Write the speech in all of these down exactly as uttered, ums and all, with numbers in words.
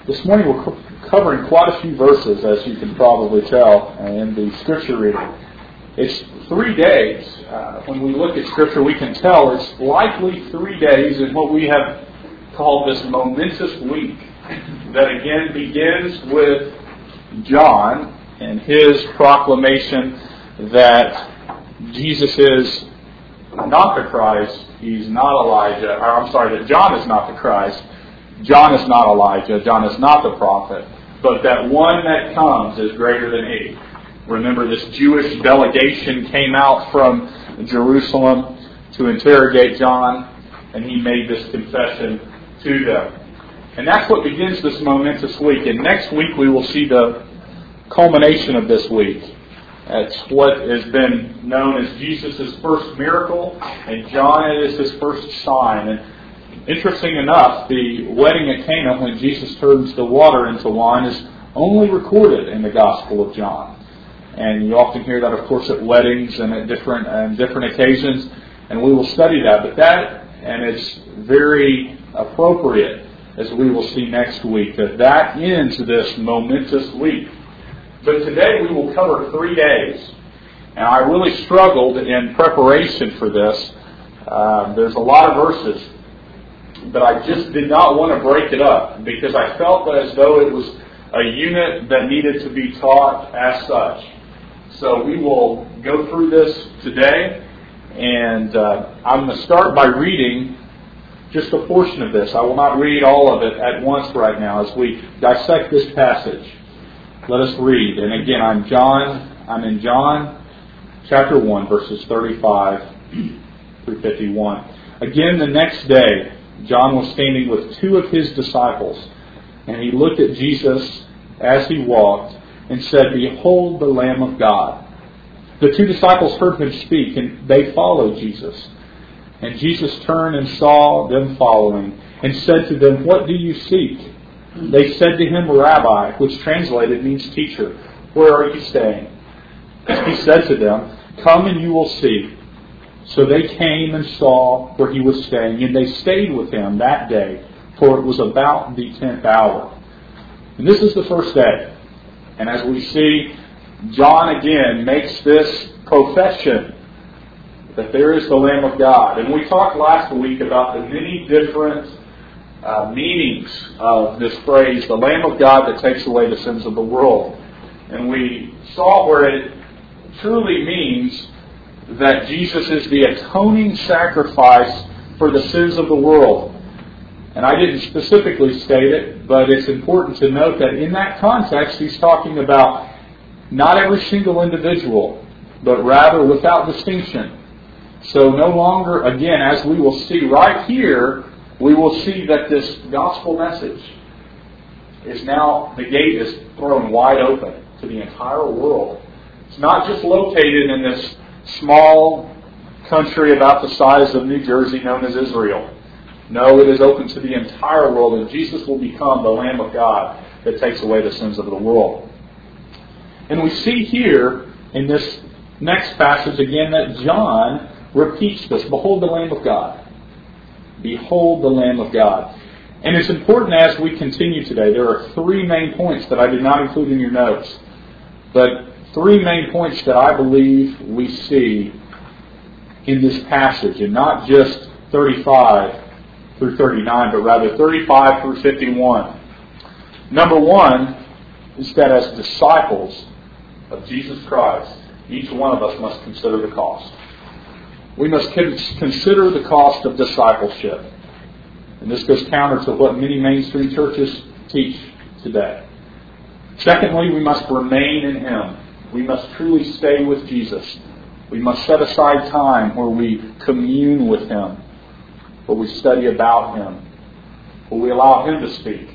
This morning we're co- covering quite a few verses, as you can probably tell, in the Scripture reading. It's three days. Uh, when we look at Scripture, we can tell it's likely three days in what we have called this momentous week that again begins with John and his proclamation that Jesus is not the Christ, he's not Elijah, or I'm sorry, that John is not the Christ, John is not Elijah, John is not the prophet, but that one that comes is greater than he. Remember, this Jewish delegation came out from Jerusalem to interrogate John, and he made this confession to them. And that's what begins this momentous week. And next week we will see the culmination of this week. It's what has been known as Jesus' first miracle, and John is his first sign. And interesting enough, the wedding at Cana, when Jesus turns the water into wine, is only recorded in the Gospel of John. And you often hear that, of course, at weddings and at different and different occasions, and we will study that. But that, and it's very appropriate, as we will see next week, that that ends this momentous week. But today we will cover three days. And I really struggled in preparation for this. Uh, there's a lot of verses. But I just did not want to break it up because I felt as though it was a unit that needed to be taught as such. So we will go through this today. And uh, I'm going to start by reading just a portion of this. I will not read all of it at once right now as we dissect this passage. Let us read. And again, I'm John. I'm in John chapter one, verses thirty-five through fifty-one. Again, the next day, John was standing with two of his disciples, and he looked at Jesus as he walked and said, "Behold the Lamb of God." The two disciples heard him speak, and they followed Jesus. And Jesus turned and saw them following, and said to them, "What do you seek?" They said to him, "Rabbi," which translated means teacher, "where are you staying?" He said to them, "Come and you will see." So they came and saw where he was staying, and they stayed with him that day, for it was about the tenth hour. And this is the first day. And as we see, John again makes this profession that there is the Lamb of God. And we talked last week about the many different uh, meanings of this phrase, the Lamb of God that takes away the sins of the world. And we saw where it truly means that Jesus is the atoning sacrifice for the sins of the world. And I didn't specifically state it, but it's important to note that in that context, he's talking about not every single individual, but rather without distinction. So no longer, again, as we will see right here, we will see that this gospel message is now, the gate is thrown wide open to the entire world. It's not just located in this small country about the size of New Jersey known as Israel. No, it is open to the entire world, and Jesus will become the Lamb of God that takes away the sins of the world. And we see here in this next passage again that John repeats this. Behold the Lamb of God. Behold the Lamb of God. And it's important as we continue today. There are three main points that I did not include in your notes. But three main points that I believe we see in this passage. And not just thirty-five through thirty-nine, but rather thirty-five through fifty-one. Number one is that as disciples of Jesus Christ, each one of us must consider the cost. We must consider the cost of discipleship. And this goes counter to what many mainstream churches teach today. Secondly, we must remain in Him. We must truly stay with Jesus. We must set aside time where we commune with Him, where we study about Him, where we allow Him to speak.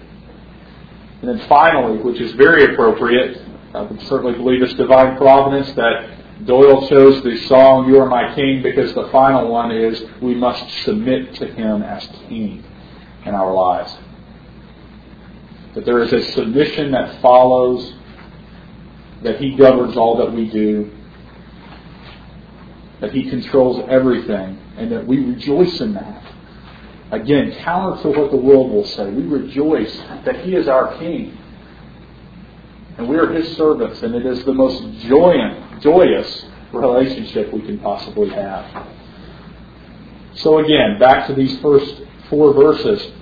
And then finally, which is very appropriate, I would certainly believe it's divine providence that Doyle chose the song, "You Are My King," because the final one is we must submit to Him as King in our lives. That there is a submission that follows, that He governs all that we do, that He controls everything, and that we rejoice in that. Again, counter to what the world will say. We rejoice that He is our King. And we are His servants, and it is the most joyous, joyous relationship we can possibly have. So again, back to these first four verses.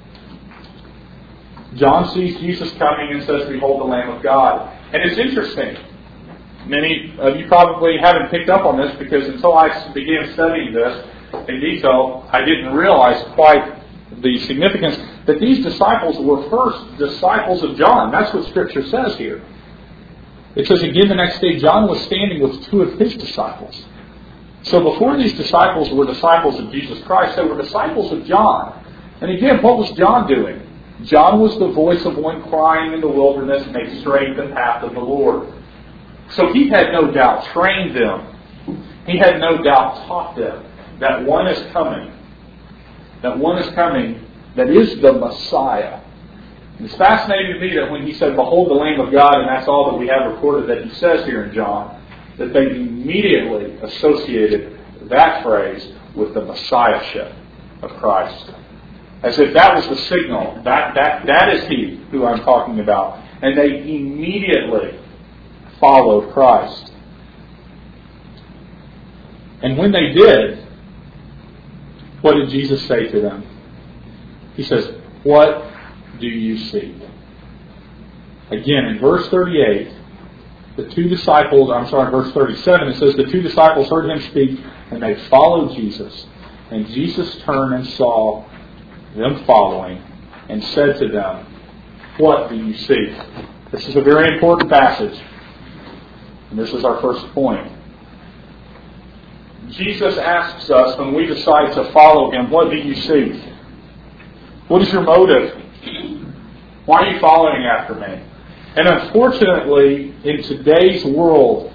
John sees Jesus coming and says, "Behold the Lamb of God." And it's interesting. Many of you probably haven't picked up on this because until I began studying this in detail, I didn't realize quite the significance that these disciples were first disciples of John. That's what Scripture says here. It says again the next day, John was standing with two of his disciples. So before these disciples were disciples of Jesus Christ, they were disciples of John. And again, what was John doing? John was the voice of one crying in the wilderness, "Make straight the path of the Lord." So he had no doubt trained them. He had no doubt taught them that one is coming. That one is coming that is the Messiah. And it's fascinating to me that when he said, "Behold the Lamb of God," and that's all that we have recorded that he says here in John, that they immediately associated that phrase with the Messiahship of Christ. As if that was the signal. That, that, that is He who I'm talking about. And they immediately followed Christ. And when they did, what did Jesus say to them? He says, "What do you seek?" Again, in verse thirty-eight, the two disciples, I'm sorry, verse thirty-seven, it says, the two disciples heard Him speak, and they followed Jesus. And Jesus turned and saw them following, and said to them, "What do you seek?" This is a very important passage. And this is our first point. Jesus asks us when we decide to follow Him, "What do you seek?" What is your motive? Why are you following after me? And unfortunately, in today's world,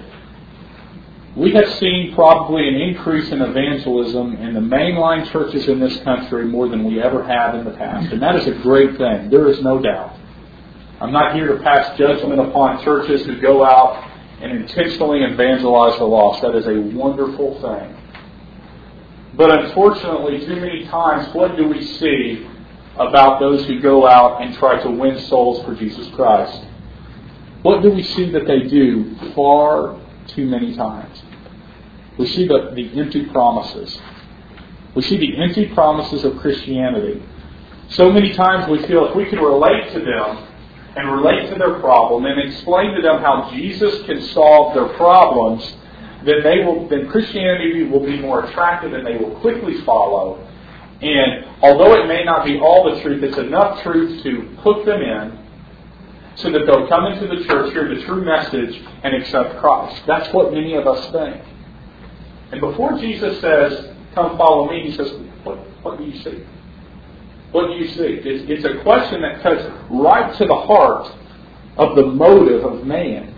we have seen probably an increase in evangelism in the mainline churches in this country more than we ever have in the past. And that is a great thing. There is no doubt. I'm not here to pass judgment upon churches who go out and intentionally evangelize the lost. That is a wonderful thing. But unfortunately, too many times, what do we see about those who go out and try to win souls for Jesus Christ? What do we see that they do far too many times? We see the, the empty promises. We see the empty promises of Christianity. So many times we feel if we can relate to them and relate to their problem and explain to them how Jesus can solve their problems, then they will. Then Christianity will be more attractive and they will quickly follow. And although it may not be all the truth, it's enough truth to hook them in so that they'll come into the church, hear the true message, and accept Christ. That's what many of us think. And before Jesus says, "Come follow me," He says, what, what do you seek? What do you seek? It's, it's a question that cuts right to the heart of the motive of man.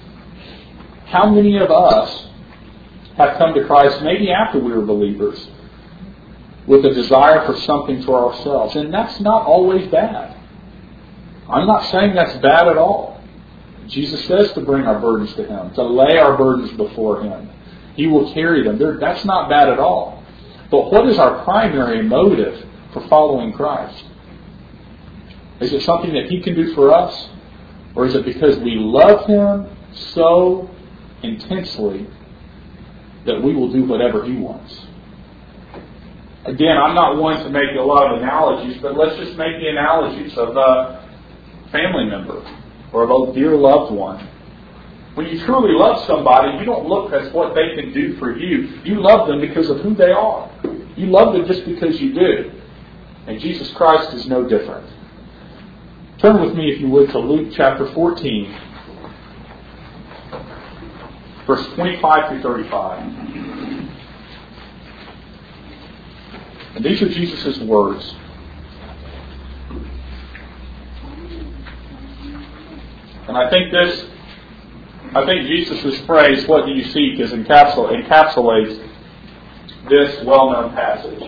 How many of us have come to Christ maybe after we were believers with a desire for something for ourselves? And that's not always bad. I'm not saying that's bad at all. Jesus says to bring our burdens to Him, to lay our burdens before Him. He will carry them. They're, that's not bad at all. But what is our primary motive for following Christ? Is it something that He can do for us? Or is it because we love Him so intensely that we will do whatever He wants? Again, I'm not one to make a lot of analogies, but let's just make the analogies of a family member or of a dear loved one. When you truly love somebody, you don't look at what they can do for you. You love them because of who they are. You love them just because you do. And Jesus Christ is no different. Turn with me, if you would, to Luke chapter fourteen, verse twenty-five through thirty-five. And these are Jesus' words. And I think this, I think Jesus' phrase, "What do you seek?" is encapsul- encapsulates this well-known passage.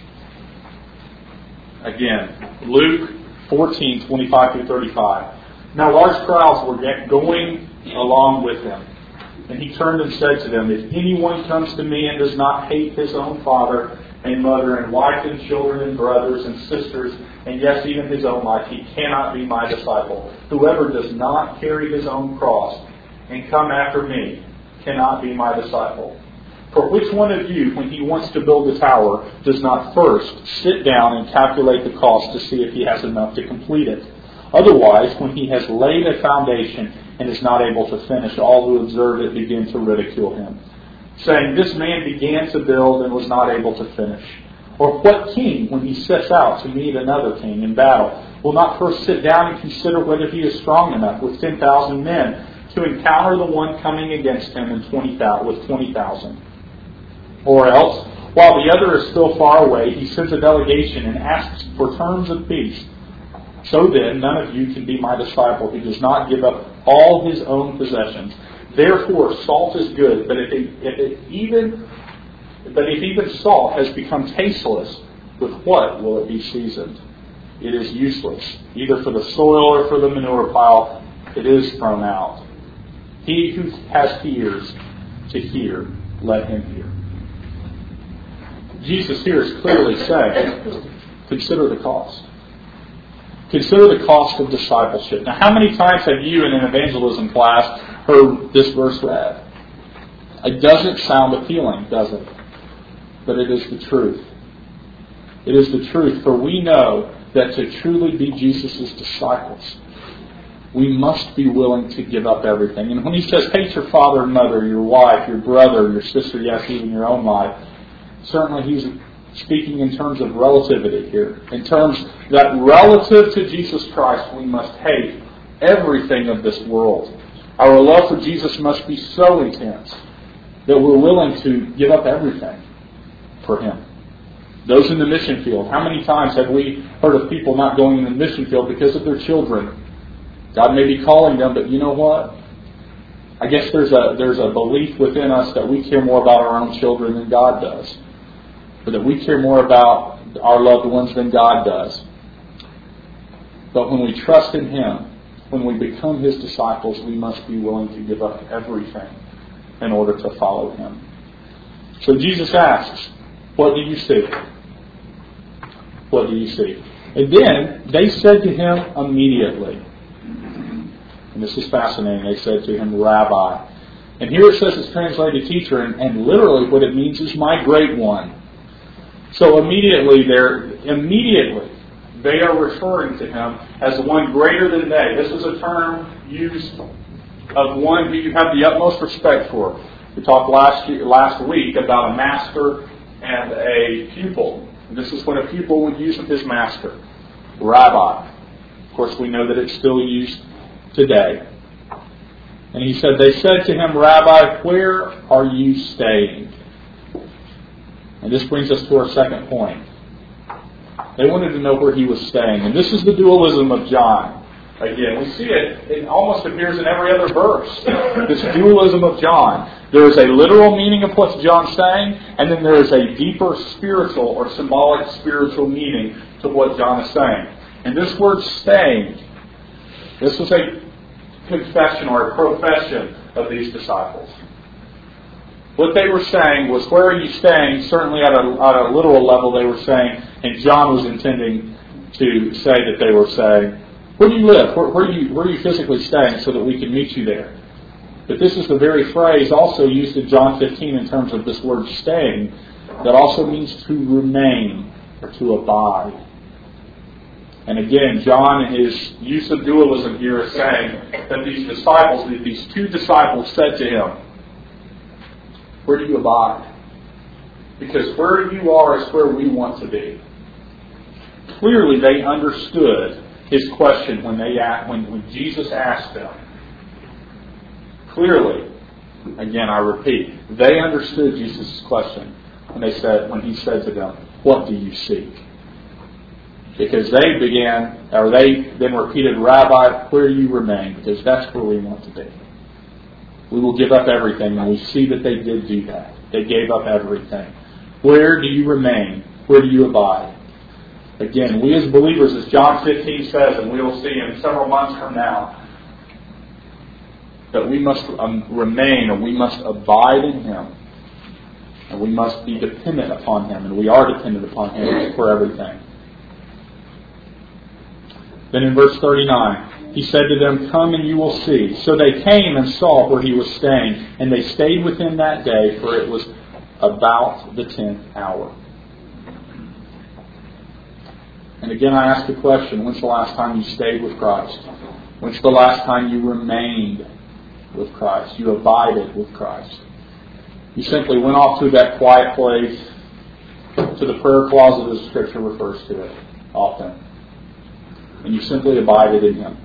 Again, Luke fourteen, twenty-five through thirty-five. Now large crowds were going along with Him. And He turned and said to them, "If anyone comes to me and does not hate his own father and mother and wife and children and brothers and sisters, and yes, even his own life, he cannot be my disciple. Whoever does not carry his own cross and come after me cannot be my disciple. For which one of you, when he wants to build a tower, does not first sit down and calculate the cost to see if he has enough to complete it? Otherwise, when he has laid a foundation and is not able to finish, all who observe it begin to ridicule him, saying, this man began to build and was not able to finish. Or what king, when he sets out to meet another king in battle, will not first sit down and consider whether he is strong enough with ten thousand men to encounter the one coming against him in twenty thousand, with twenty thousand? Or else, while the other is still far away, he sends a delegation and asks for terms of peace. So then, none of you can be my disciple who does not give up all his own possessions. Therefore, salt is good, but if it, if it even but if even salt has become tasteless, with what will it be seasoned? It is useless, either for the soil or for the manure pile. It is thrown out. He who has ears to hear, let him hear. Jesus here is clearly saying, consider the cost. Consider the cost of discipleship. Now, how many times have you in an evangelism class heard this verse read? It doesn't sound appealing, does it? But it is the truth. It is the truth, for we know that to truly be Jesus' disciples, we must be willing to give up everything. And when he says, hate your father and mother, your wife, your brother, your sister, yes, even your own life, certainly he's speaking in terms of relativity here. In terms that relative to Jesus Christ, we must hate everything of this world. Our love for Jesus must be so intense that we're willing to give up everything for him. Those in the mission field, how many times have we heard of people not going in the mission field because of their children? God may be calling them, but you know what? I guess there's a there's a belief within us that we care more about our own children than God does. Or that we care more about our loved ones than God does. But when we trust in him, when we become his disciples, we must be willing to give up everything in order to follow him. So Jesus asks, what do you see? What do you see? And then they said to him immediately, and this is fascinating, they said to him, Rabbi. And here it says it's translated teacher, and, and literally what it means is my great one. So immediately they're immediately they are referring to him as one greater than they. This is a term used of one who you have the utmost respect for. We talked last year, last week about a master and a pupil. And this is when a pupil would use of his master, Rabbi. Of course, we know that it's still used today. And he said, they said to him, Rabbi, where are you staying? And this brings us to our second point. They wanted to know where he was staying. And this is the dualism of John. Again, we see it. It almost appears in every other verse. This dualism of John. There is a literal meaning of what John's saying, and then there is a deeper spiritual or symbolic spiritual meaning to what John is saying. And this word staying, this was a confession or a profession of these disciples. What they were saying was, where are you staying? Certainly at a, at a literal level they were saying, and John was intending to say that they were saying, where do you live? Where, where, are you, where are you physically staying so that we can meet you there? But this is the very phrase also used in John fifteen in terms of this word staying that also means to remain or to abide. And again, John in his use of dualism here is saying that these disciples, these two disciples said to him, where do you abide? Because where you are is where we want to be. Clearly they understood his question when they when, when Jesus asked them. Clearly, again I repeat, they understood Jesus' question when they said when he said to them, what do you seek? Because they began, or they then repeated, Rabbi, where do you remain? Because that's where we want to be. We will give up everything, and we see that they did do that. They gave up everything. Where do you remain? Where do you abide? Again, we as believers, as John fifteen says, and we will see in several months from now, that we must um, remain or we must abide in him. And we must be dependent upon Him, and we are dependent upon Him for everything. Then in verse thirty-nine, He said to them, "Come and you will see." So they came and saw where He was staying, and they stayed with Him that day, for it was about the tenth hour. And again I ask the question, when's the last time you stayed with Christ? When's the last time you remained with Christ? You abided with Christ? You simply went off to that quiet place, to the prayer closet as Scripture refers to it often. And you simply abided in Him.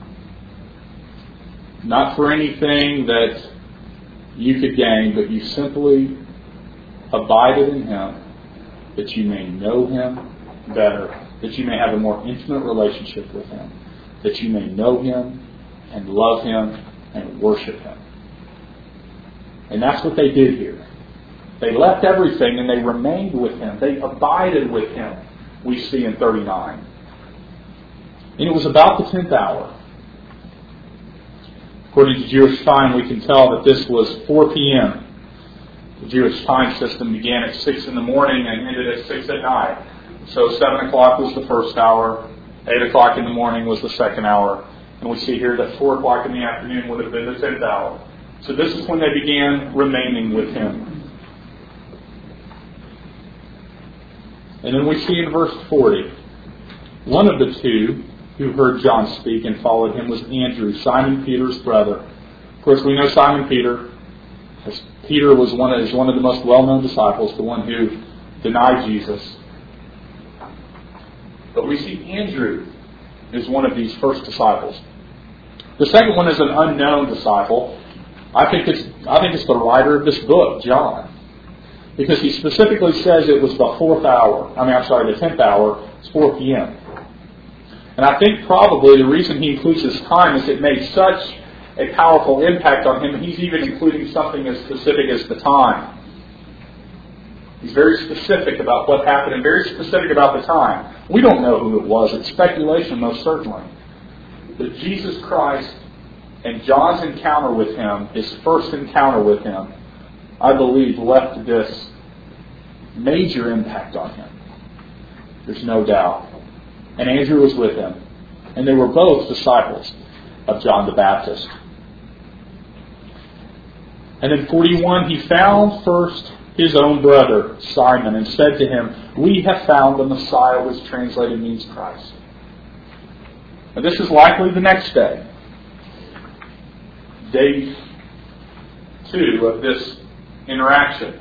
Not for anything that you could gain, but you simply abided in Him that you may know Him better, that you may have a more intimate relationship with Him, that you may know Him and love Him and worship Him. And that's what they did here. They left everything and they remained with Him. They abided with Him, we see in thirty-nine. And it was about the tenth hour. According to Jewish time, we can tell that this was four p.m. The Jewish time system began at six in the morning and ended at six at night. So seven o'clock was the first hour, eight o'clock in the morning was the second hour, and we see here that four o'clock in the afternoon would have been the tenth hour. So this is when they began remaining with Him. And then we see in verse forty, one of the two who heard John speak and followed him was Andrew, Simon Peter's brother. Of course, we know Simon Peter, as Peter was one of, is one of the most well-known disciples, the one who denied Jesus. But we see Andrew is one of these first disciples. The second one is an unknown disciple. I think it's I think it's the writer of this book, John, because he specifically says it was the fourth hour. I mean, I'm sorry, the tenth hour. It's four p.m. And I think probably the reason he includes this time is it made such a powerful impact on him. He's even including something as specific as the time. He's very specific about what happened and very specific about the time. We don't know who it was. It's speculation, most certainly. But Jesus Christ and John's encounter with Him, his first encounter with Him, I believe left this major impact on him. There's no doubt. And Andrew was with him. And they were both disciples of John the Baptist. And in forty-one, he found first his own brother, Simon, and said to him, "We have found the Messiah," which translated means Christ. And this is likely the next day. Day two of this interaction.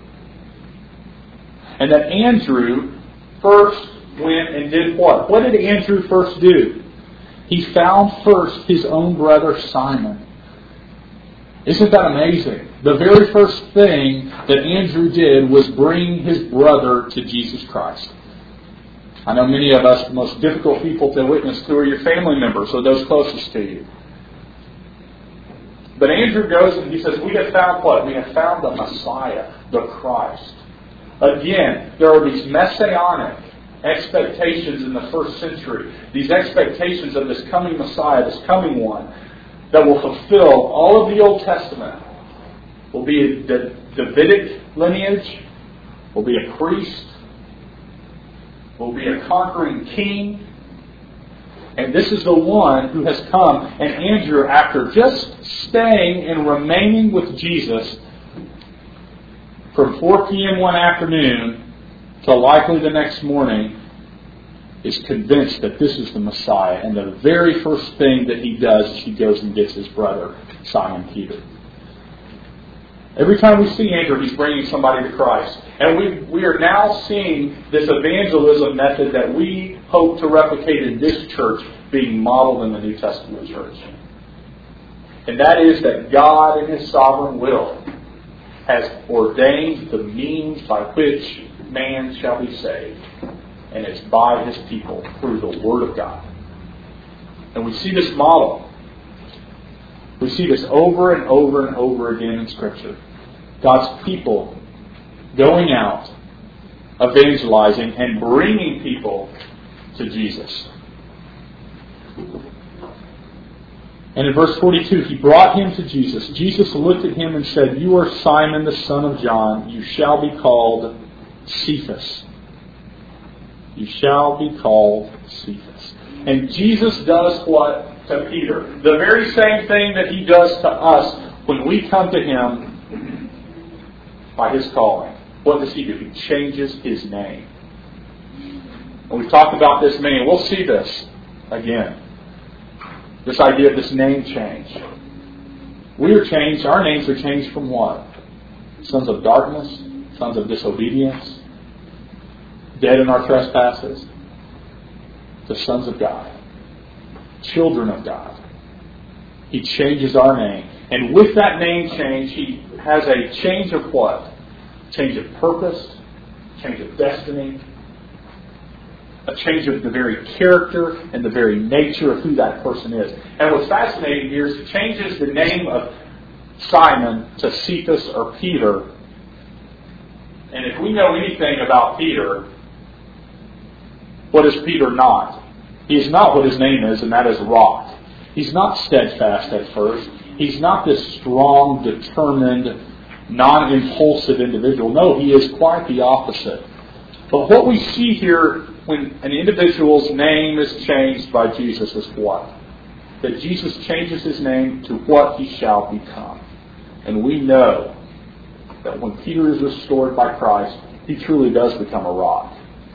And that Andrew first went and did what? What did Andrew first do? He found first his own brother Simon. Isn't that amazing? The very first thing that Andrew did was bring his brother to Jesus Christ. I know many of us, the most difficult people to witness to are your family members or those closest to you. But Andrew goes and he says, we have found what? We have found the Messiah, the Christ. Again, there are these messianic expectations in the first century. These expectations of this coming Messiah, this coming one, that will fulfill all of the Old Testament. Will be a Davidic lineage, will be a priest, will be a conquering king. And this is the one who has come. And Andrew, after just staying and remaining with Jesus from four p.m. one afternoon to likely the next morning, is convinced that this is the Messiah. And the very first thing that he does is he goes and gets his brother, Simon Peter. Every time we see Andrew, he's bringing somebody to Christ. And we, we are now seeing this evangelism method that we hope to replicate in this church being modeled in the New Testament church. And that is that God in His sovereign will has ordained the means by which man shall be saved. And it's by His people through the Word of God. And we see this model. We see this over and over and over again in Scripture. God's people going out, evangelizing, and bringing people to Jesus. And in verse forty-two, he brought him to Jesus. Jesus looked at him and said, "You are Simon the son of John. You shall be called Cephas." You shall be called Cephas. And Jesus does what to Peter? The very same thing that he does to us when we come to him by his calling. What does he do? He changes his name. And we've talked about this many, and we'll see this again. This idea of this name change. We are changed, our names are changed from what? Sons of darkness, sons of disobedience, dead in our trespasses, to sons of God, children of God. He changes our name. And with that name change, He has a change of what? Change of purpose, change of destiny, a change of the very character and the very nature of who that person is. And what's fascinating here is He changes the name of Simon to Cephas or Peter. And if we know anything about Peter, what is Peter not? He is not what his name is, and that is rock. He's not steadfast at first. He's not this strong, determined, non-impulsive individual. No, he is quite the opposite. But what we see here when an individual's name is changed by Jesus is what? That Jesus changes his name to what he shall become. And we know that when Peter is restored by Christ, he truly does become a rock.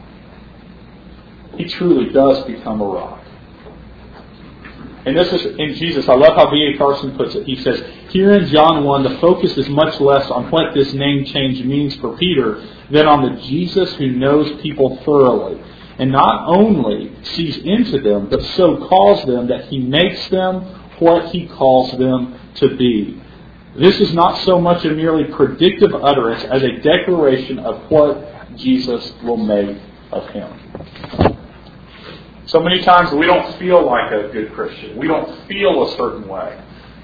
He truly does become a rock. And this is in Jesus. I love how V A Carson puts it. He says, here in John one, the focus is much less on what this name change means for Peter than on the Jesus who knows people thoroughly, and not only sees into them, but so calls them that He makes them what He calls them to be. This is not so much a merely predictive utterance as a declaration of what Jesus will make of Him. So many times we don't feel like a good Christian. We don't feel a certain way.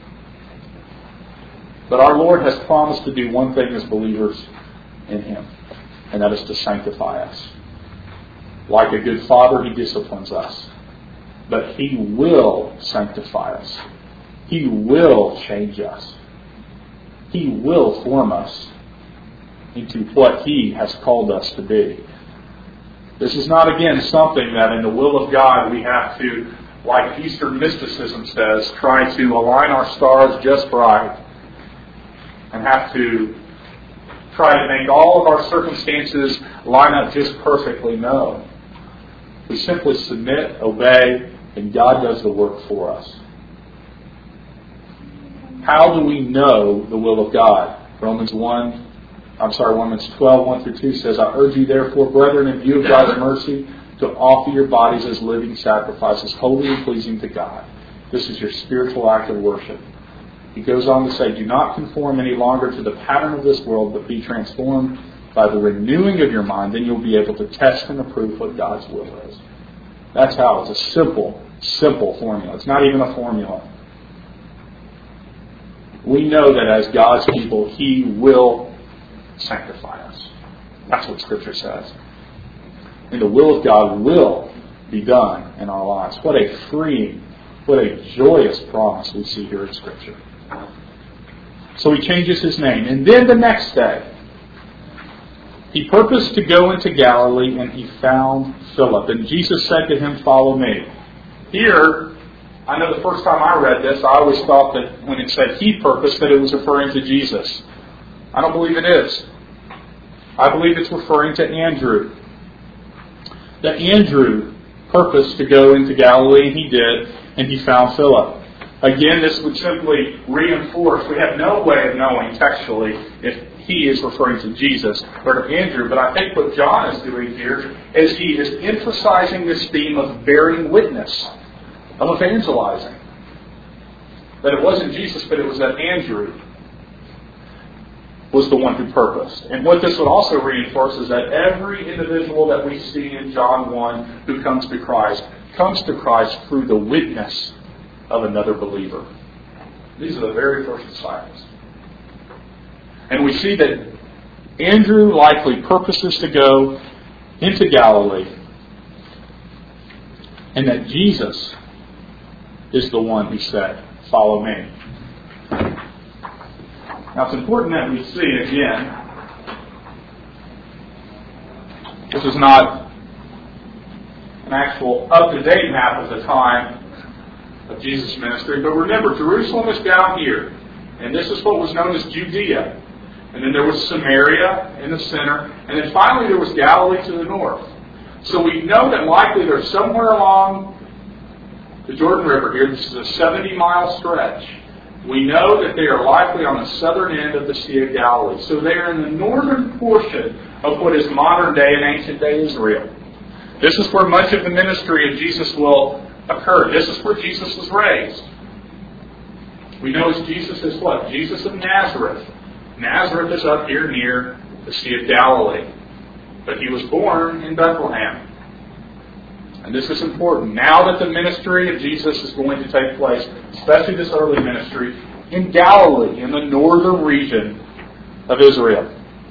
But our Lord has promised to do one thing as believers in Him, and that is to sanctify us. Like a good father, He disciplines us. But He will sanctify us. He will change us. He will form us into what He has called us to be. This is not, again, something that in the will of God we have to, like Eastern mysticism says, try to align our stars just right and have to try to make all of our circumstances line up just perfectly. No. We simply submit, obey, and God does the work for us. How do we know the will of God? Romans one, I'm sorry, Romans twelve, one through two says, I urge you therefore, brethren, in view of God's mercy, to offer your bodies as living sacrifices, holy and pleasing to God. This is your spiritual act of worship. He goes on to say, do not conform any longer to the pattern of this world, but be transformed by the renewing of your mind. Then you'll be able to test and approve what God's will is. That's how. It's a simple, simple formula. It's not even a formula. We know that as God's people, He will sanctify us. That's what Scripture says. And the will of God will be done in our lives. What a freeing, what a joyous promise we see here in Scripture. So He changes His name. And then the next day, He purposed to go into Galilee, and He found Philip. And Jesus said to him, follow me. Here, I know the first time I read this, I always thought that when it said He purposed, that it was referring to Jesus. I don't believe it is. I believe it's referring to Andrew. That Andrew purposed to go into Galilee, and he did, and he found Philip. Again, this would simply reinforce, we have no way of knowing textually if he is referring to Jesus or to Andrew, but I think what John is doing here is he is emphasizing this theme of bearing witness, of evangelizing. That it wasn't Jesus, but it was that Andrew was the one who purposed. And what this would also reinforce is that every individual that we see in John one who comes to Christ, comes to Christ through the witness of another believer. These are the very first disciples. And we see that Andrew likely purposes to go into Galilee, and that Jesus is the one who said, follow me. Now it's important that we see again, this is not an actual up-to-date map of the time of Jesus' ministry, but remember, Jerusalem is down here, and this is what was known as Judea. And then there was Samaria in the center, and then finally there was Galilee to the north. So we know that likely they're somewhere along the Jordan River here. This is a seventy-mile stretch. We know that they are likely on the southern end of the Sea of Galilee. So they are in the northern portion of what is modern day and ancient day Israel. This is where much of the ministry of Jesus will occur. This is where Jesus was raised. We know as Jesus is what? Jesus of Nazareth. Nazareth is up here near the Sea of Galilee. But he was born in Bethlehem. And this is important. Now that the ministry of Jesus is going to take place, especially this early ministry, in Galilee, in the northern region of Israel.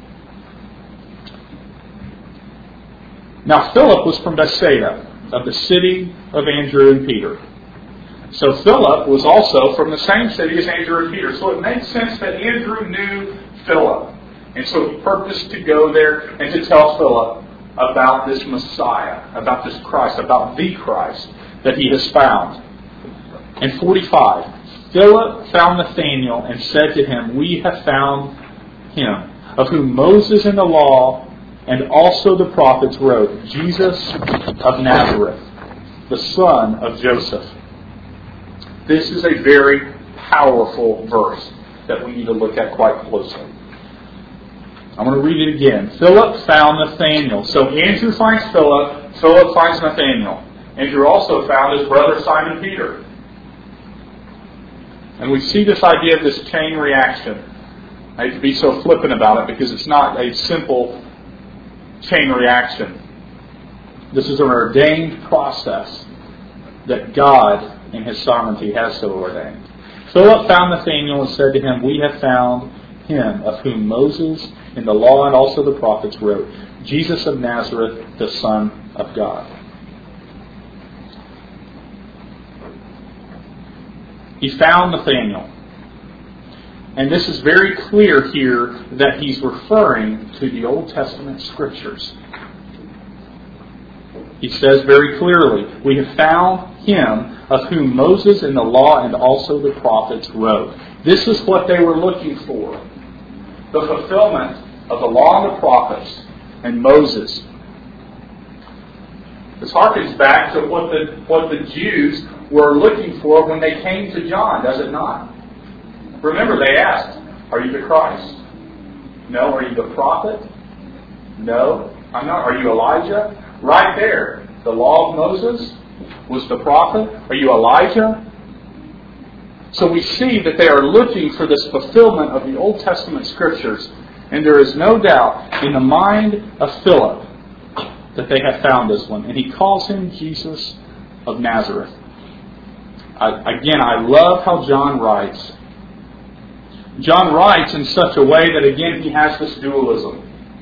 Now Philip was from Bethsaida, of the city of Andrew and Peter. So Philip was also from the same city as Andrew and Peter. So it makes sense that Andrew knew Philip. And so he purposed to go there and to tell Philip about this Messiah, about this Christ, about the Christ that he has found. In forty-five, Philip found Nathanael and said to him, "We have found him, of whom Moses in the law and also the prophets wrote, Jesus of Nazareth, the son of Joseph." This is a very powerful verse that we need to look at quite closely. I'm going to read it again. Philip found Nathanael. So Andrew finds Philip. Philip finds Nathanael. Andrew also found his brother Simon Peter. And we see this idea of this chain reaction. I hate to be so flippant about it because it's not a simple chain reaction. This is an ordained process that God in His sovereignty has so ordained. Philip found Nathanael and said to him, "We have found him of whom Moses in the law and also the prophets wrote, Jesus of Nazareth, the Son of God." He found Nathanael. And this is very clear here that he's referring to the Old Testament Scriptures. He says very clearly, "We have found him of whom Moses in the law and also the prophets wrote." This is what they were looking for. The fulfillment of the law and the prophets and Moses. This harkens back to what the, what the Jews were looking for when they came to John, does it not? Remember, they asked, "Are you the Christ?" "No." "Are you the prophet?" "No, I'm not." "Are you Elijah?" Right there. The law of Moses was the prophet. "Are you Elijah?" So we see that they are looking for this fulfillment of the Old Testament Scriptures. And there is no doubt in the mind of Philip that they have found this one. And he calls him Jesus of Nazareth. I, again, I love how John writes. John writes in such a way that, again, he has this dualism.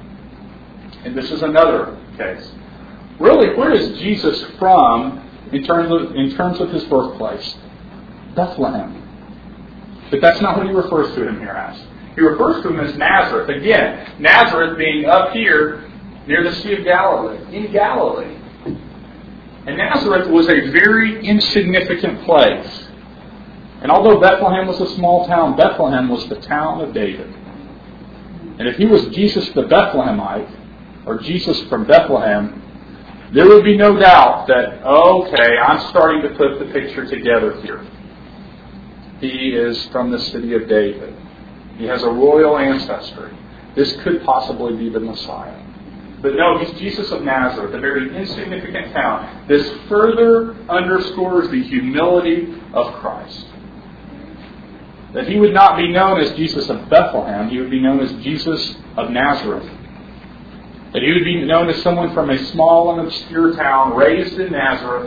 And this is another case. Really, where is Jesus from in terms of, in terms of his birthplace? Bethlehem. But that's not what he refers to him here as. He refers to him as Nazareth. Again, Nazareth being up here near the Sea of Galilee, in Galilee. And Nazareth was a very insignificant place. And although Bethlehem was a small town, Bethlehem was the town of David. And if he was Jesus the Bethlehemite, or Jesus from Bethlehem, there would be no doubt that, okay, I'm starting to put the picture together here. He is from the city of David. He has a royal ancestry. This could possibly be the Messiah. But no, he's Jesus of Nazareth, a very insignificant town. This further underscores the humility of Christ. That he would not be known as Jesus of Bethlehem, he would be known as Jesus of Nazareth. That he would be known as someone from a small and obscure town, raised in Nazareth.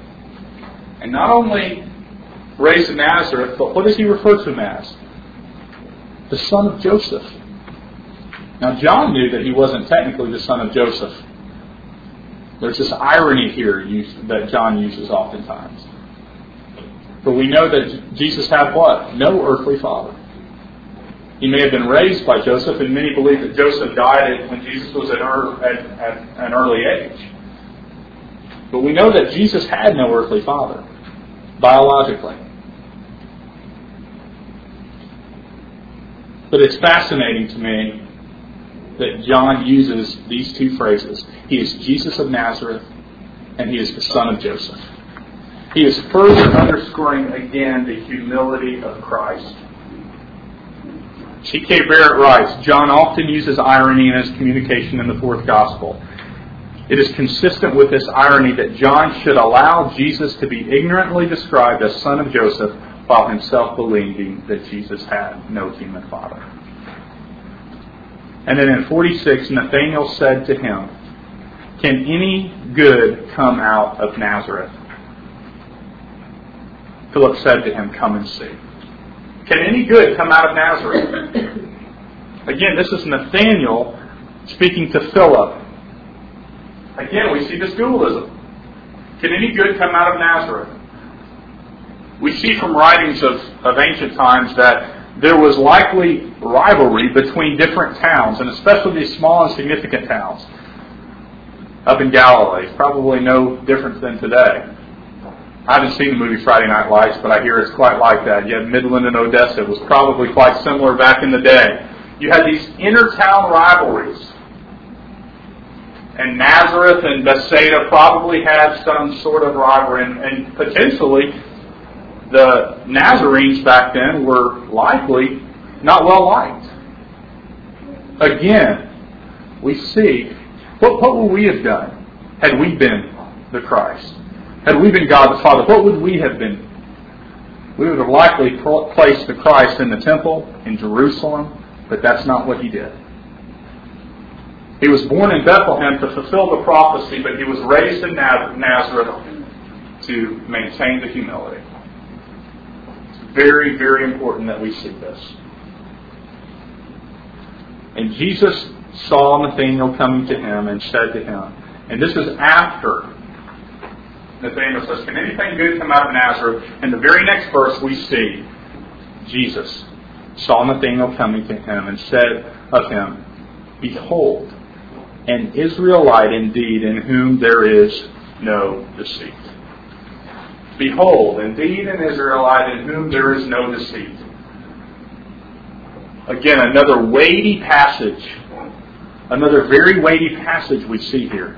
And not only raised in Nazareth, but what does he refer to him as? The son of Joseph. Now, John knew that he wasn't technically the son of Joseph. There's this irony here used, that John uses oftentimes. For we know that Jesus had what? No earthly father. He may have been raised by Joseph, and many believe that Joseph died when Jesus was at, at, at an early age. But we know that Jesus had no earthly father, biologically. But it's fascinating to me that John uses these two phrases. He is Jesus of Nazareth, and he is the son of Joseph. He is further underscoring again the humility of Christ. C K Barrett writes, John often uses irony in his communication in the fourth gospel. It is consistent with this irony that John should allow Jesus to be ignorantly described as son of Joseph while himself believing that Jesus had no human father. And then in forty-six, Nathanael said to him, "Can any good come out of Nazareth?" Philip said to him, "Come and see." Can any good come out of Nazareth? Again, this is Nathanael speaking to Philip. Again, we see this dualism. Can any good come out of Nazareth? We see from writings of, of ancient times that there was likely rivalry between different towns, and especially these small and significant towns up in Galilee. It's probably no different than today. I haven't seen the movie Friday Night Lights, but I hear it's quite like that. You had Midland and Odessa. It was probably quite similar back in the day. You had these inter-town rivalries. And Nazareth and Bethsaida probably had some sort of rivalry. And, and potentially, the Nazarenes back then were likely not well liked. Again, we see, what, what would we have done had we been the Christ? Had we been God the Father, what would we have been? We would have likely placed the Christ in the temple in Jerusalem, but that's not what he did. He was born in Bethlehem to fulfill the prophecy, but he was raised in Nazareth to maintain the humility. It's very, very important that we see this. And Jesus saw Nathanael coming to him and said to him, and this is after Nathanael says, "Can anything good come out of Nazareth?" In the very next verse we see Jesus saw Nathanael coming to him and said of him, "Behold, an Israelite indeed, in whom there is no deceit." Behold, indeed an Israelite in whom there is no deceit. Again, another weighty passage. Another very weighty passage we see here.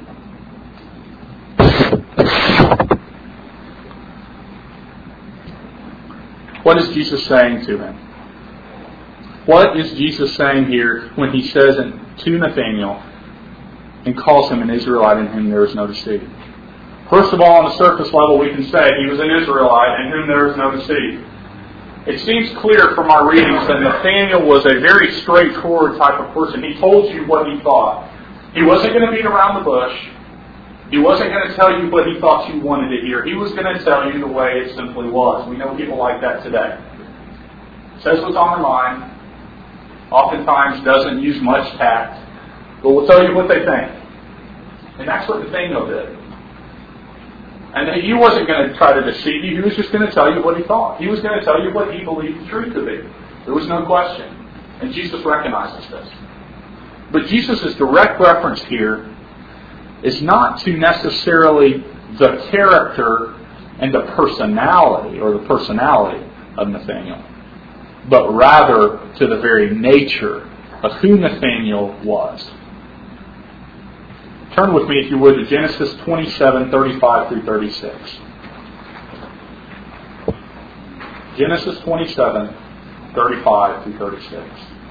What is Jesus saying to him? What is Jesus saying here when he says to Nathanael and calls him an Israelite in whom there is no deceit? First of all, on the surface level, we can say he was an Israelite in whom there is no deceit. It seems clear from our readings that Nathanael was a very straightforward type of person. He told you what he thought. He wasn't going to beat around the bush. He wasn't going to tell you what he thought you wanted to hear. He was going to tell you the way it simply was. We know people like that today. Says what's on their mind. Oftentimes doesn't use much tact. But will tell you what they think. And that's what Nathanael did. And he wasn't going to try to deceive you. He was just going to tell you what he thought. He was going to tell you what he believed the truth to be. There was no question. And Jesus recognizes this. But Jesus' direct reference here is not to necessarily the character and the personality or the personality of Nathanael, but rather to the very nature of who Nathanael was. Turn with me, if you would, to Genesis twenty-seven, thirty-five through thirty-six. Genesis twenty-seven, thirty-five through thirty-six.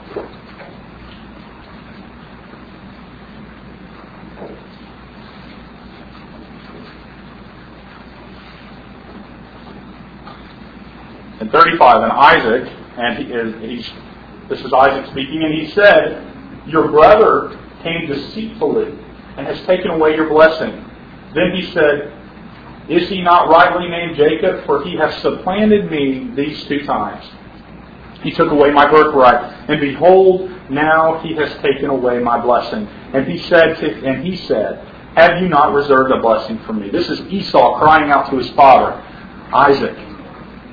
And thirty-five, and Isaac, and he is, he's, this is Isaac speaking, and he said, "Your brother came deceitfully and has taken away your blessing." Then he said, "Is he not rightly named Jacob? For he has supplanted me these two times. He took away my birthright, and behold, now he has taken away my blessing." And he said, to, and he said, "Have you not reserved a blessing for me?" This is Esau crying out to his father, Isaac.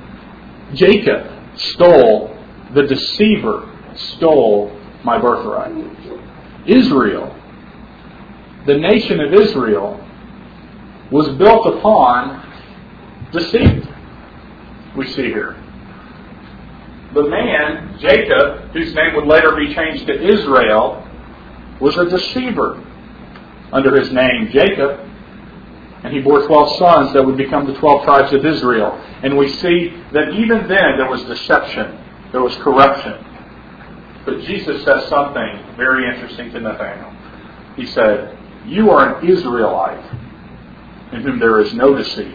Jacob stole, the deceiver stole my birthright. Israel, the nation of Israel, was built upon deceit, we see here. The man, Jacob, whose name would later be changed to Israel, was a deceiver under his name Jacob. And he bore twelve sons that would become the twelve tribes of Israel. And we see that even then there was deception. There was corruption. But Jesus says something very interesting to Nathanael. He said, "You are an Israelite in whom there is no deceit."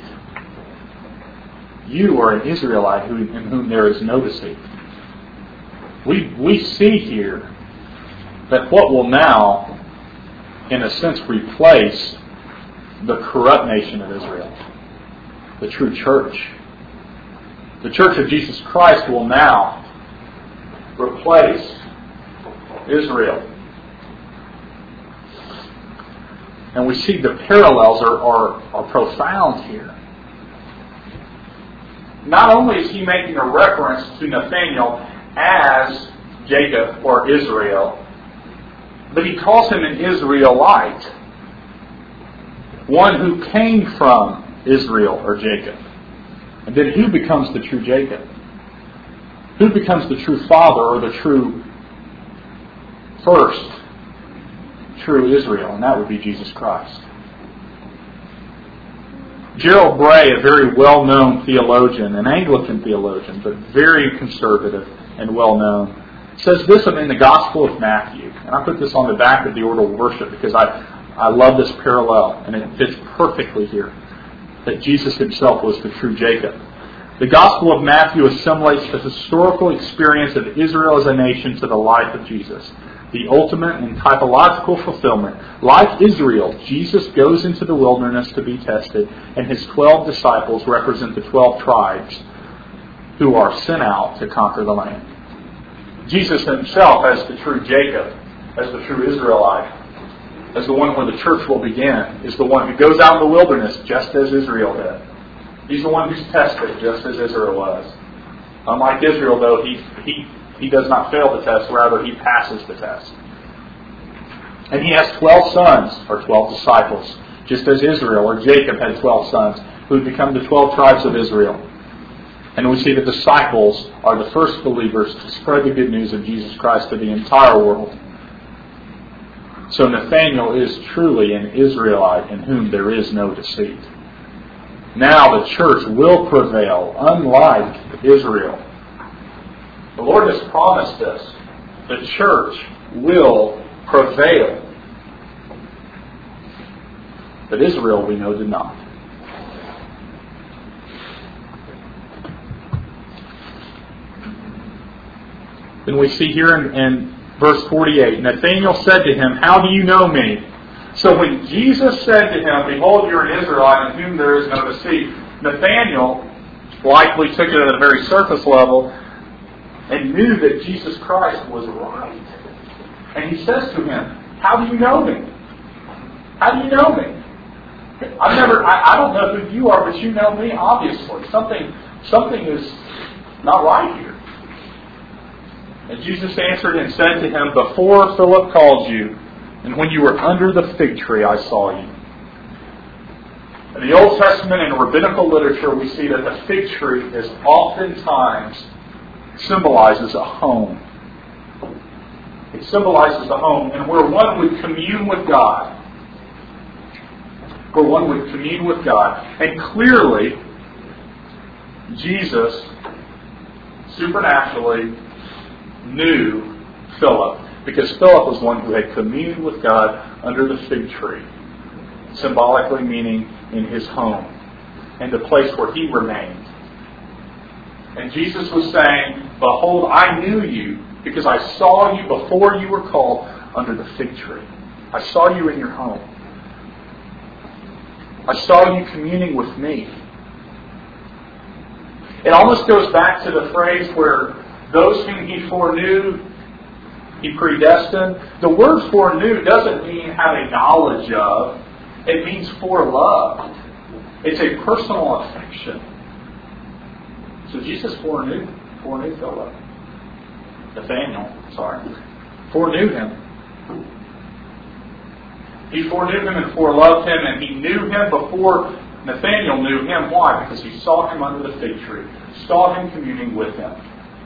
You are an Israelite who, in whom there is no deceit. We, we see here that what will now, in a sense, replace the corrupt nation of Israel, the true church. The church of Jesus Christ will now replace Israel. And we see the parallels are, are, are profound here. Not only is he making a reference to Nathanael as Jacob or Israel, but he calls him an Israelite. One who came from Israel or Jacob. And then who becomes the true Jacob? Who becomes the true father or the true first true Israel? And that would be Jesus Christ. Gerald Bray, a very well-known theologian, an Anglican theologian, but very conservative and well-known, says this in the Gospel of Matthew. And I put this on the back of the order of worship because I, I love this parallel, and it fits perfectly here, that Jesus himself was the true Jacob. The Gospel of Matthew assimilates the historical experience of Israel as a nation to the life of Jesus, the ultimate and typological fulfillment. Like Israel, Jesus goes into the wilderness to be tested, and his twelve disciples represent the twelve tribes who are sent out to conquer the land. Jesus himself as the true Jacob, as the true Israelite, as the one where the church will begin, is the one who goes out in the wilderness just as Israel did. He's the one who's tested just as Israel was. Unlike Israel, though, he, he, he does not fail the test, rather he passes the test. And he has twelve sons, or twelve disciples, just as Israel, or Jacob had twelve sons, who would become the twelve tribes of Israel. And we see the disciples are the first believers to spread the good news of Jesus Christ to the entire world. So Nathanael is truly an Israelite in whom there is no deceit. Now the church will prevail, unlike Israel. The Lord has promised us the church will prevail. But Israel, we know, did not. Then we see here in, in verse forty-eight, Nathanael said to him, "How do you know me?" So when Jesus said to him, "Behold, you're an Israelite in whom there is no deceit," Nathanael likely took it at a very surface level and knew that Jesus Christ was right. And he says to him, "How do you know me? How do you know me? I've never, I, I don't know who you are, but you know me, obviously. Something, something is not right here." And Jesus answered and said to him, "Before Philip called you, and when you were under the fig tree, I saw you." In the Old Testament and rabbinical literature, we see that the fig tree is oftentimes symbolizes a home. It symbolizes a home, and where one would commune with God. Where one would commune with God. And clearly, Jesus supernaturally knew Philip, because Philip was one who had communed with God under the fig tree, symbolically meaning in his home, and the place where he remained. And Jesus was saying, "Behold, I knew you, because I saw you before you were called under the fig tree. I saw you in your home. I saw you communing with me." It almost goes back to the phrase where those whom he foreknew, he predestined. The word foreknew doesn't mean have a knowledge of. It means foreloved. It's a personal affection. So Jesus foreknew, foreknew Philip. Nathaniel, sorry. Foreknew him. He foreknew him and foreloved him, and he knew him before Nathaniel knew him. Why? Because he saw him under the fig tree, saw him communing with him.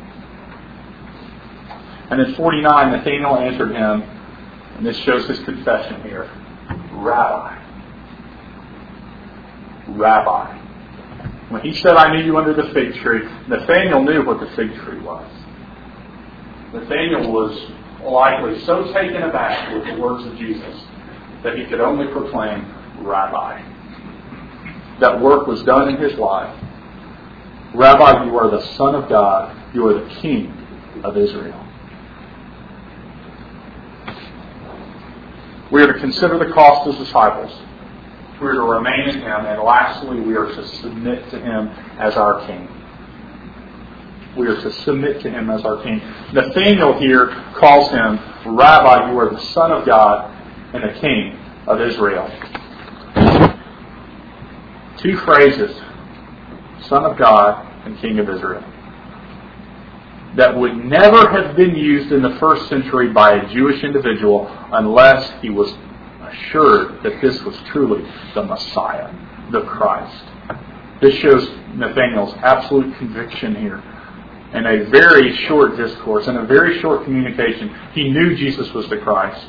And in forty-nine, Nathanael answered him, and this shows his confession here, Rabbi. Rabbi. When he said, I knew you under the fig tree, Nathanael knew what the fig tree was. Nathanael was likely so taken aback with the words of Jesus that he could only proclaim, Rabbi. That work was done in his life. Rabbi, you are the Son of God. You are the King of Israel. We are to consider the cost as disciples. We are to remain in Him. And lastly, we are to submit to Him as our King. We are to submit to Him as our King. Nathanael here calls Him, Rabbi, you are the Son of God and the King of Israel. Two phrases, Son of God and King of Israel, that would never have been used in the first century by a Jewish individual unless he was assured that this was truly the Messiah, the Christ. This shows Nathanael's absolute conviction here. In a very short discourse, in a very short communication, he knew Jesus was the Christ.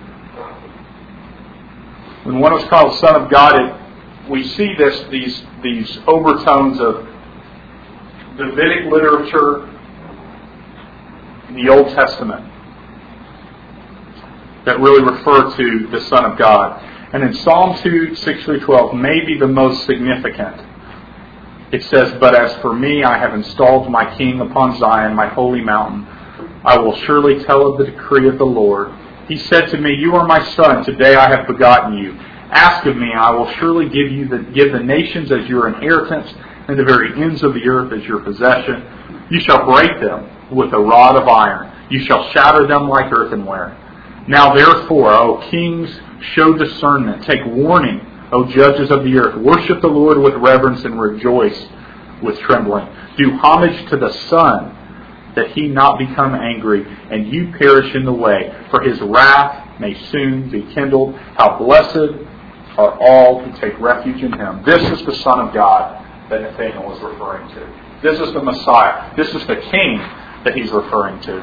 When one was called Son of God, it, we see this these these overtones of Davidic literature in the Old Testament that really refer to the Son of God. And in Psalm two, six through twelve, maybe the most significant. It says, But as for me, I have installed my King upon Zion, my holy mountain. I will surely tell of the decree of the Lord. He said to me, You are my son, today I have begotten you. Ask of me, I will surely give you the, give the nations as your inheritance, and the very ends of the earth as your possession. You shall break them with a rod of iron. You shall shatter them like earthenware. Now therefore, O kings, show discernment. Take warning, O judges of the earth. Worship the Lord with reverence and rejoice with trembling. Do homage to the Son, that he not become angry, and you perish in the way, for his wrath may soon be kindled. How blessed are all who take refuge in him. This is the Son of God that Nathanael is referring to. This is the Messiah. This is the King that he's referring to.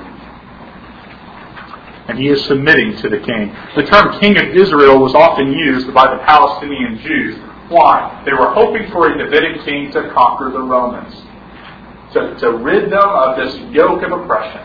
And he is submitting to the King. The term King of Israel was often used by the Palestinian Jews. Why? They were hoping for a Davidic king to conquer the Romans, to, to rid them of this yoke of oppression.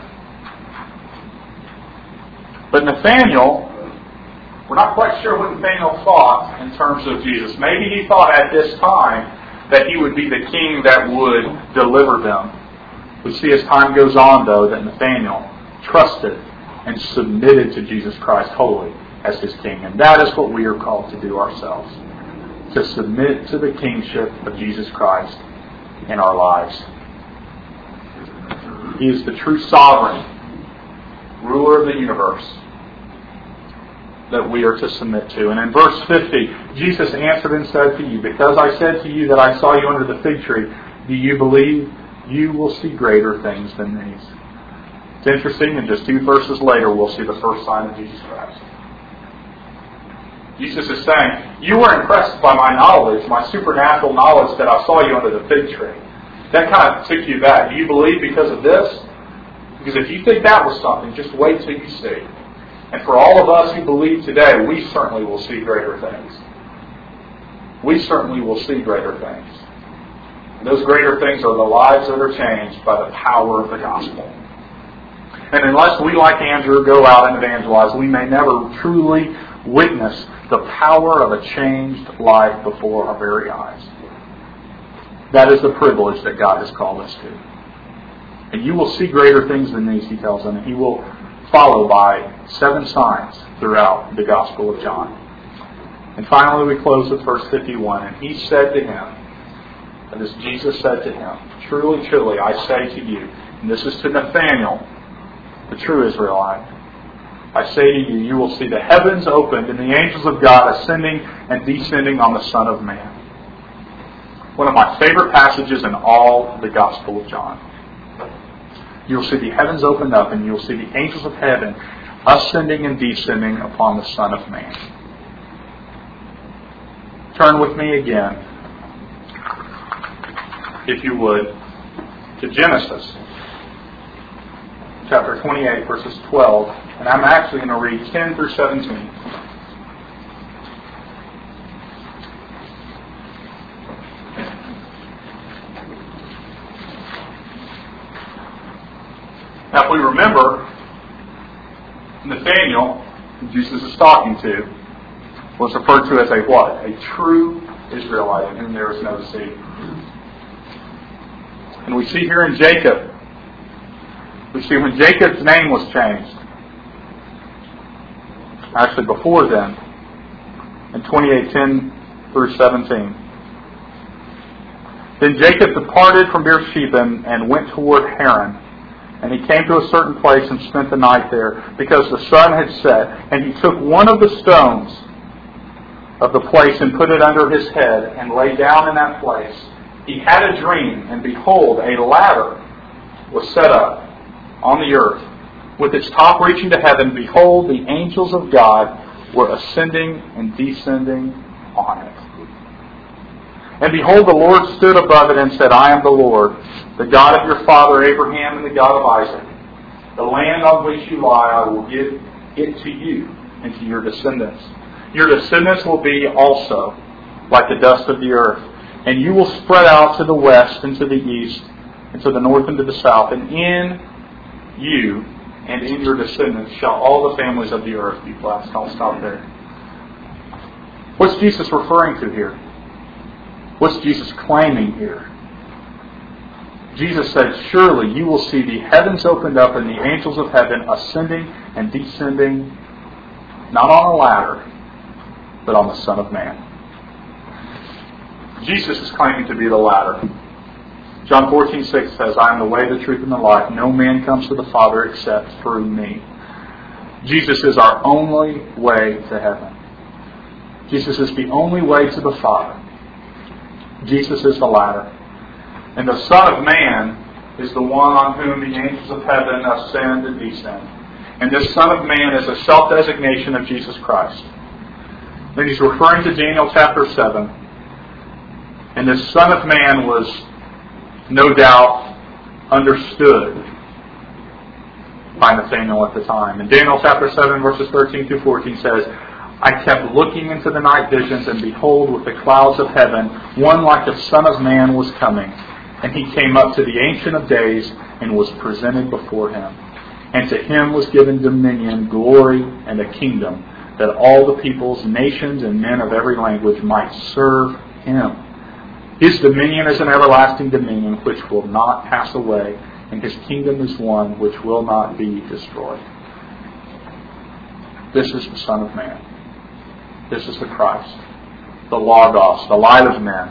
But Nathanael, we're not quite sure what Nathanael thought in terms of Jesus. Maybe he thought at this time that he would be the king that would deliver them. We see as time goes on, though, that Nathanael trusted and submitted to Jesus Christ wholly as his king. And that is what we are called to do ourselves. To submit to the kingship of Jesus Christ in our lives. He is the true sovereign, ruler of the universe that we are to submit to. And in verse fifty, Jesus answered and said to you, Because I said to you that I saw you under the fig tree, do you believe? You will see greater things than these. It's interesting, and just two verses later, we'll see the first sign of Jesus Christ. Jesus is saying, you were impressed by my knowledge, my supernatural knowledge that I saw you under the fig tree. That kind of took you back. Do you believe because of this? Because if you think that was something, just wait till you see. And for all of us who believe today, we certainly will see greater things. We certainly will see greater things. And those greater things are the lives that are changed by the power of the gospel. And unless we, like Andrew, go out and evangelize, we may never truly witness the power of a changed life before our very eyes. That is the privilege that God has called us to. And you will see greater things than these, he tells them. And he will follow by seven signs throughout the Gospel of John. And finally we close with verse fifty-one. And he said to him, and as Jesus said to him, Truly, truly, I say to you, and this is to Nathanael, the true Israelite, I say to you, you will see the heavens opened and the angels of God ascending and descending on the Son of Man. one of my favorite passages in all the Gospel of John. You'll see the heavens opened up, and you'll see the angels of heaven ascending and descending upon the Son of Man. Turn with me again, if you would, to Genesis chapter twenty-eight, verses twelve, and I'm actually going to read ten through seventeen. Now, if we remember, Nathanael, who Jesus is talking to, was referred to as a what? A true Israelite, in whom there is no deceit. And we see here in Jacob, we see when Jacob's name was changed, actually before then, in twenty-eight ten through seventeen. Then Jacob departed from Beersheba and went toward Haran. And he came to a certain place and spent the night there, because the sun had set. And he took one of the stones of the place and put it under his head and lay down in that place. He had a dream, and behold, a ladder was set up on the earth, with its top reaching to heaven. Behold, the angels of God were ascending and descending on it. And behold, the Lord stood above it and said, I am the Lord, the God of your father Abraham and the God of Isaac. The land on which you lie, I will give it to you and to your descendants. Your descendants will be also like the dust of the earth. And you will spread out to the west and to the east and to the north and to the south. And in you and in your descendants shall all the families of the earth be blessed. I'll stop there. What's Jesus referring to here? What's Jesus claiming here? Jesus said, surely you will see the heavens opened up and the angels of heaven ascending and descending, not on a ladder, but on the Son of Man. Jesus is claiming to be the ladder. John fourteen six says, I am the way, the truth, and the life. No man comes to the Father except through me. Jesus is our only way to heaven. Jesus is the only way to the Father. Jesus is the ladder. And the Son of Man is the one on whom the angels of heaven ascend and descend. And this Son of Man is a self-designation of Jesus Christ. Then he's referring to Daniel chapter seven. And this Son of Man was no doubt understood by Nathanael at the time. And Daniel chapter seven, verses thirteen through fourteen says, I kept looking into the night visions, and behold, with the clouds of heaven, one like the Son of Man was coming. And he came up to the Ancient of Days and was presented before him. And to him was given dominion, glory, and a kingdom, that all the peoples, nations, and men of every language might serve him. His dominion is an everlasting dominion which will not pass away, and his kingdom is one which will not be destroyed. This is the Son of Man. This is the Christ, the Logos, the light of men,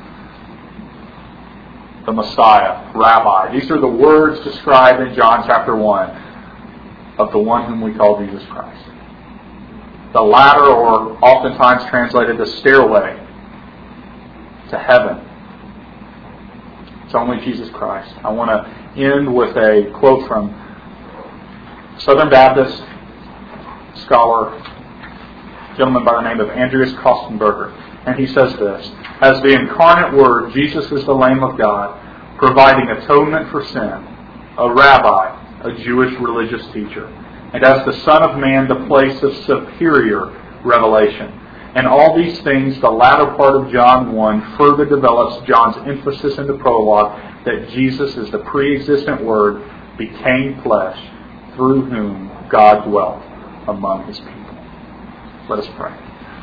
the Messiah, Rabbi. These are the words described in John chapter one of the one whom we call Jesus Christ. The ladder, or oftentimes translated the stairway to heaven. It's only Jesus Christ. I want to end with a quote from Southern Baptist scholar, a gentleman by the name of Andreas Kostenberger. And he says this: as the incarnate Word, Jesus is the Lamb of God, providing atonement for sin, a rabbi, a Jewish religious teacher, and as the Son of Man, the place of superior revelation. And all these things, the latter part of John one further develops John's emphasis in the prologue that Jesus is the pre-existent Word, became flesh, through whom God dwelt among His people. Let us pray.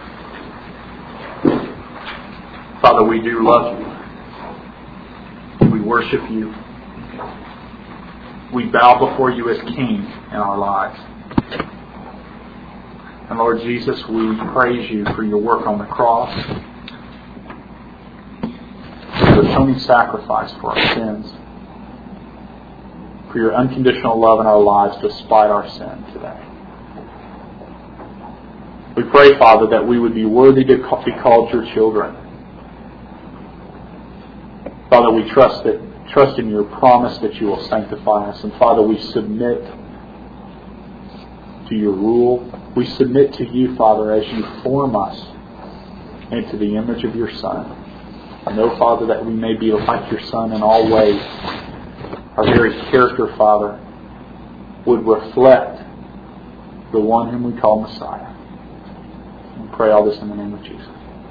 Father, we do love you. We worship you. We bow before you as King in our lives. And Lord Jesus, we praise you for your work on the cross, for your atoning sacrifice for our sins, for your unconditional love in our lives despite our sin today. We pray, Father, that we would be worthy to be called your children. Father, we trust that trust in your promise that you will sanctify us. And Father, we submit to your rule. We submit to you, Father, as you form us into the image of your Son. I know, Father, that we may be like your Son in all ways. Our very character, Father, would reflect the one whom we call Messiah. We pray all this in the name of Jesus.